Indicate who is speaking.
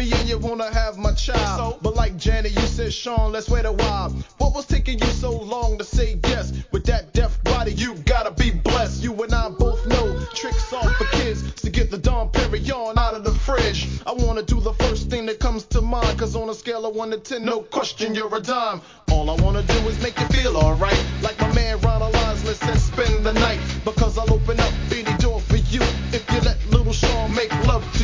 Speaker 1: me and you wanna have my child. So, but like Janet, you said, Sean, let's wait a while. What was taking you so long to say yes? With that deaf body, you gotta be blessed. You and I both know tricks are for kids to get the Dom Perignon out of the fridge. I wanna do the first thing that comes to mind, cause on a scale of 1 to 10, no question, you're a dime. All I wanna do is make you feel alright, like my man Ronald Isley said, spend the night, because I'll open up any door for you if you let little Sean make love to